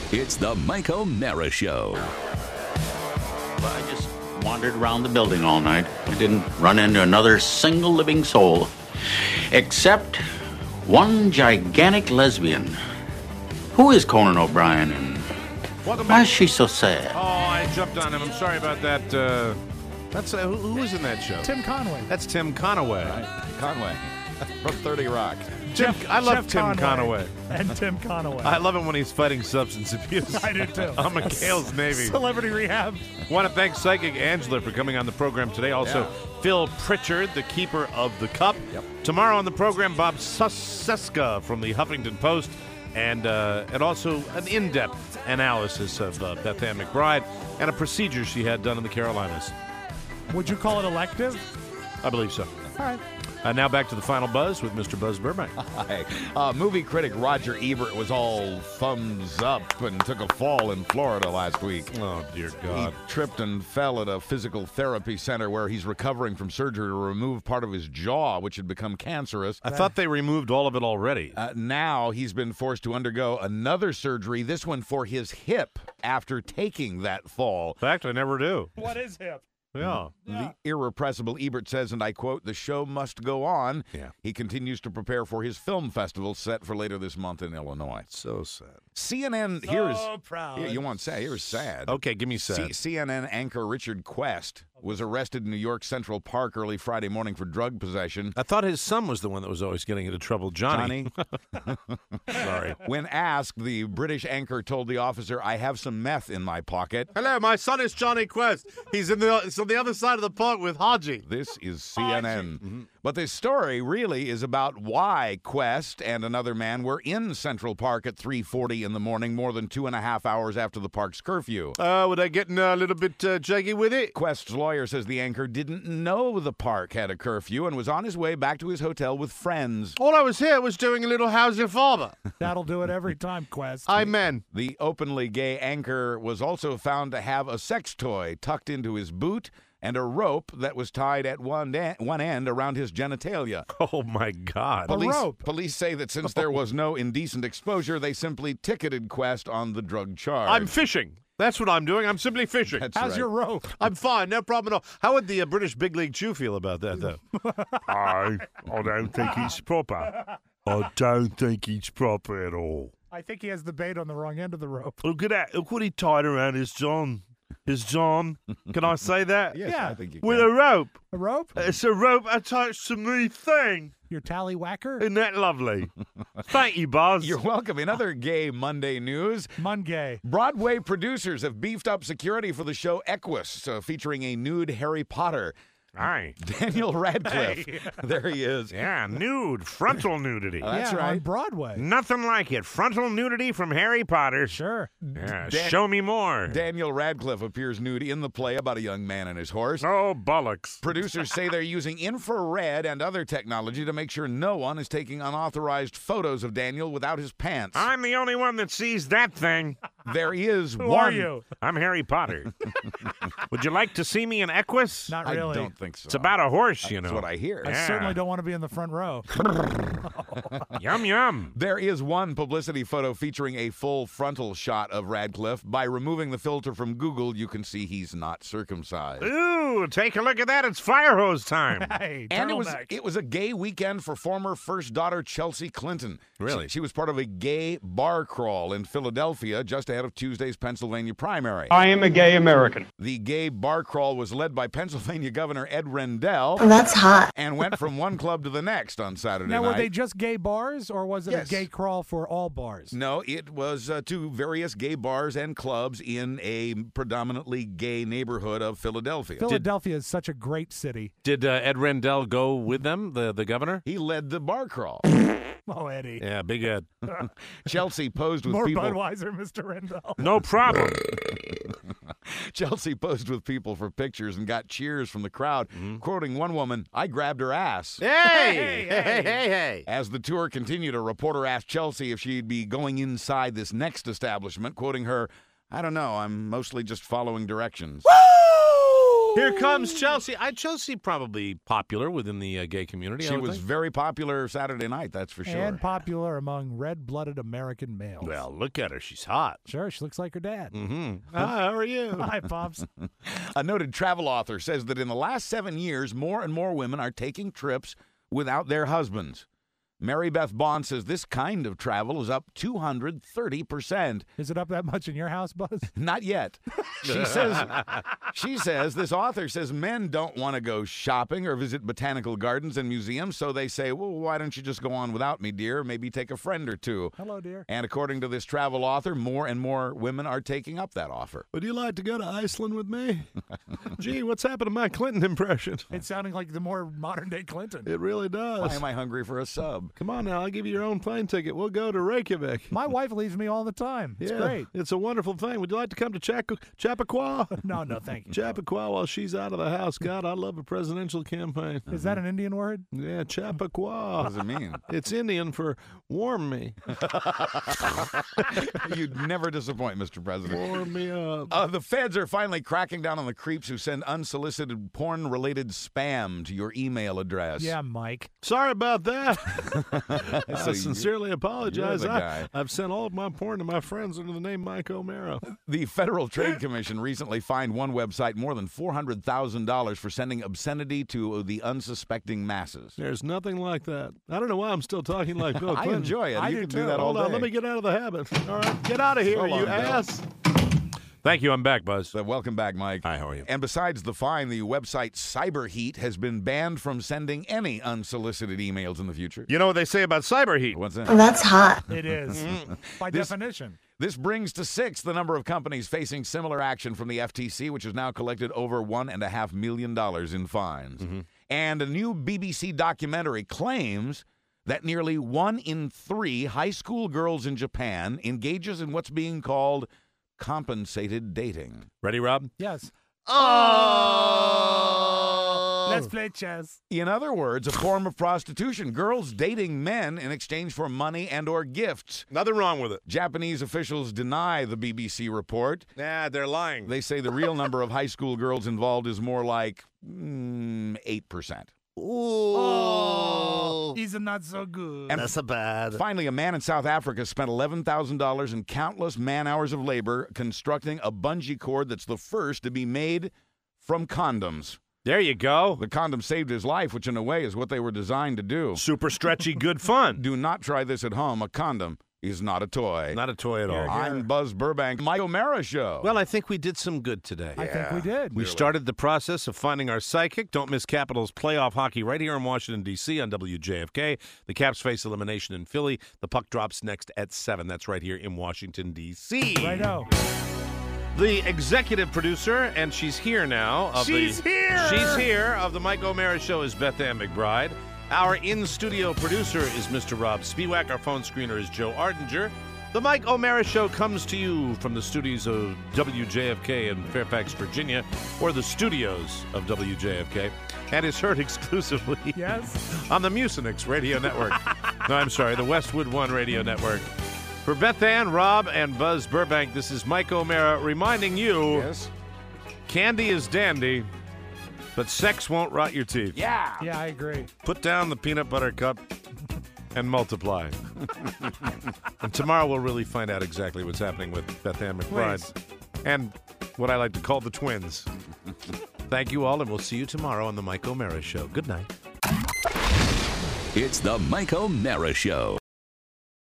It's the Mike O'Mara Show. I just wandered around the building all night. I didn't run into another single living soul, except one gigantic lesbian. Who is Conan O'Brien, and why is she so sad? Oh, I jumped on him. I'm sorry about that. That's who was in that show? Tim Conway. That's Tim Conaway. Right. Conway from 30 Rock. I love Tim Conaway. And Tim Conaway. I love him when he's fighting substance abuse. I do too. On McHale's Navy. Celebrity Rehab. Want to thank Psychic Angela for coming on the program today. Also, Phil Pritchard, the keeper of the cup. Yep. Tomorrow on the program, Bob Suseska from the Huffington Post, and also an in-depth analysis of Beth Ann McBride and a procedure she had done in the Carolinas. Would you call it elective? I believe so. All right. Now back to the final buzz with Mr. Buzz Burbank. Hi. Movie critic Roger Ebert was all thumbs up and took a fall in Florida last week. Oh, dear He God. tripped and fell at a physical therapy center where he's recovering from surgery to remove part of his jaw, which had become cancerous. I thought they removed all of it already. Now he's been forced to undergo another surgery, this one for his hip, after taking that fall. In fact, I never do. What is hip? Yeah. The irrepressible Ebert says, and I quote, "The show must go on." Yeah. He continues to prepare for his film festival set for later this month in Illinois. So sad. CNN, proud. Here, you want sad? Here's sad. Okay, give me sad. CNN anchor Richard Quest was arrested in New York Central Park early Friday morning for drug possession. I thought his son was the one that was always getting into trouble. Johnny. Sorry. When asked, the British anchor told the officer, "I have some meth in my pocket." Hello, my son is Johnny Quest. He's on the other side of the park with Haji. This is CNN. But this story really is about why Quest and another man were in Central Park at 3:40 in the morning, more than 2.5 hours after the park's curfew. Were they getting a little bit jaggy with it? Quest's lawyer says the anchor didn't know the park had a curfew and was on his way back to his hotel with friends. All I was here was doing a little how's your father. That'll do it every time, Quest. Amen. The openly gay anchor was also found to have a sex toy tucked into his boot and a rope that was tied at one end around his genitalia. Oh, my God. rope. Police say that since there was no indecent exposure, they simply ticketed Quest on the drug charge. I'm fishing. That's what I'm doing. I'm simply fishing. That's How's right. your rope? I'm fine. No problem at all. How would the British Big League Chew feel about that, though? I don't think it's proper. I don't think it's proper at all. I think he has the bait on the wrong end of the rope. Look at that. Look what he tied around his John. His John. Can I say that? Yes, Yeah. I think you With can. a rope. A rope? It's a rope attached to me thing. Your tallywhacker? Isn't that lovely? Thank you, Buzz. You're welcome. In other gay Monday news, Mungay. Broadway producers have beefed up security for the show Equus, featuring a nude Harry Potter. Aye. Daniel Radcliffe. There he is. Yeah, nude. Frontal nudity. That's On right. Broadway. Nothing like it. Frontal nudity from Harry Potter. Sure. Yeah, Dan- show me more. Daniel Radcliffe appears nude in the play about a young man and his horse. Oh, bollocks. Producers say they're using infrared and other technology to make sure no one is taking unauthorized photos of Daniel without his pants. I'm the only one that sees that thing. There is Who one. are you? I'm Harry Potter. Would you like to see me in Equus? Not I really. don't think so. It's about a horse, you That's know. what I hear. I Yeah. certainly don't want to be in the front row. Yum, yum. There is one publicity photo featuring a full frontal shot of Radcliffe. By removing the filter from Google, you can see he's not circumcised. Ooh, take a look at that. It's fire hose time. Hey, And turtleneck. it was a gay weekend for former first daughter Chelsea Clinton. Really? She was part of a gay bar crawl in Philadelphia just ahead of Tuesday's Pennsylvania primary. I am a gay American. The gay bar crawl was led by Pennsylvania Governor Ed Rendell That's hot. and went from one club to the next on Saturday Now, night. were they just gay bars, or was it Yes. a gay crawl for all bars? No, it was to various gay bars and clubs in a predominantly gay neighborhood of Philadelphia. Philadelphia is such a great city. Did Ed Rendell go with them, the governor? He led the bar crawl. Oh, Eddie. Yeah, big Ed. Chelsea posed with More people. Budweiser, Mr. Rendell. No problem. Chelsea posed with people for pictures and got cheers from the crowd. Quoting one woman, "I grabbed her ass." Hey! Hey! As the tour continued, a reporter asked Chelsea if she'd be going inside this next establishment, quoting her, "I don't know, I'm mostly just following directions." Here comes Chelsea. Chelsea probably popular within the gay community. She was very popular Saturday night, that's for sure. And popular among red-blooded American males. Well, look at her. She's hot. Sure, she looks like her dad. Mm-hmm. Hi, how are you? Hi, Pops. A noted travel author says that in the last 7 years, more and more women are taking trips without their husbands. Mary Beth Bond says this kind of travel is up 230%. Is it up that much in your house, Buzz? Not yet. She says this author says men don't want to go shopping or visit botanical gardens and museums, so they say, well, why don't you just go on without me, dear? Maybe take a friend or two. Hello, dear. And according to this travel author, more and more women are taking up that offer. Would you like to go to Iceland with me? Gee, what's happened to my Clinton impression? It's sounding like the more modern-day Clinton. It really does. Why am I hungry for a sub? Come on now, I'll give you your own plane ticket. We'll go to Reykjavik. My wife leaves me all the time. It's great. It's a wonderful thing. Would you like to come to Chappaqua? No, thank you. Chappaqua while she's out of the house. God, I love a presidential campaign. Is that an Indian word? Yeah, Chappaqua. What does it mean? It's Indian for warm me. You'd never disappoint, Mr. President. Warm me up. The feds are finally cracking down on the creeps who send unsolicited porn-related spam to your email address. Yeah, Mike. Sorry about that. So I sincerely apologize. you're the guy. I've sent all of my porn to my friends under the name Mike O'Mara. The Federal Trade Commission recently fined one website more than $400,000 for sending obscenity to the unsuspecting masses. There's nothing like that. I don't know why I'm still talking like Bill I Clinton. enjoy it. I You do can too. do that all Hold day. on, let me get out of the habit. All right, get out of here, So long, you Bill. ass. Thank you. I'm back, Buzz. So welcome back, Mike. Hi, how are you? And besides the fine, the website Cyberheat has been banned from sending any unsolicited emails in the future. You know what they say about cyberheat? What's that? That's hot. It is. By definition. This brings to 6 the number of companies facing similar action from the FTC, which has now collected over $1.5 million in fines. And a new BBC documentary claims that nearly 1 in 3 high school girls in Japan engages in what's being called compensated dating. Ready, Rob? Yes. Oh! Let's play chess. In other words, a form of prostitution. Girls dating men in exchange for money and or gifts. Nothing wrong with it. Japanese officials deny the BBC report. Nah, they're lying. They say the real number of high school girls involved is more like 8%. Oh, he's not so good. And That's a bad. finally, a man in South Africa spent $11,000 in countless man-hours of labor constructing a bungee cord that's the first to be made from condoms. There you go. The condom saved his life, which in a way is what they were designed to do. Super stretchy, good fun. Do not try this at home. A condom is not a toy. Not a toy at all. I'm Buzz Burbank. Mike O'Mara Show. Well, I think we did some good today. I think we did. We started the process of finding our psychic. Don't miss Capitals playoff hockey right here in Washington, D.C. on WJFK. The Caps face elimination in Philly. The puck drops next at 7. That's right here in Washington, D.C. Righto. The executive producer, and she's here now. She's here of the Mike O'Mara Show is Beth Ann McBride. Our in-studio producer is Mr. Rob Spiewak. Our phone screener is Joe Ardinger. The Mike O'Mara Show comes to you from the studios of WJFK in Fairfax, Virginia, or the studios of WJFK, and is heard exclusively Yes. on the Mucinix Radio Network. No, I'm sorry, the Westwood One Radio Network. For Beth Ann, Rob, and Buzz Burbank, this is Mike O'Mara reminding you, Yes? candy is dandy, but sex won't rot your teeth. Yeah. Yeah, I agree. Put down the peanut butter cup and multiply. And tomorrow we'll really find out exactly what's happening with Beth Ann McBride and what I like to call the twins. Thank you all, and we'll see you tomorrow on the Mike O'Mara Show. Good night. It's the Mike O'Mara Show.